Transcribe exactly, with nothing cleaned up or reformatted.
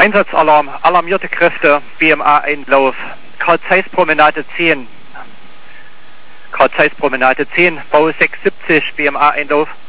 Einsatzalarm, alarmierte Kräfte, B M A-Einlauf, Karl-Zeiss-Promenade zehn. Karl-Zeiss-Promenade zehn, Bau sechs siebzig, B M A-Einlauf.